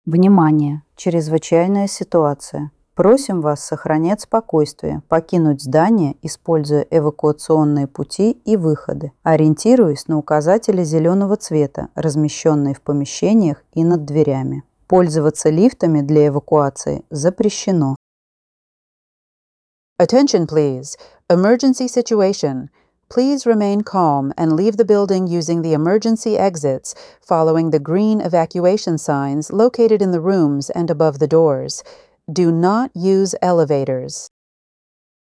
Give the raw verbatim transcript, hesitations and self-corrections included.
Внимание! Чрезвычайная ситуация. Просим вас сохранять спокойствие, покинуть здание, используя эвакуационные пути и выходы, ориентируясь на указатели зеленого цвета, размещенные в помещениях и над дверями. Пользоваться лифтами для эвакуации запрещено. Attention, please. Emergency situation. Please remain calm and leave the building using the emergency exits, following the green evacuation signs located in the rooms and above the doors. Do not use elevators.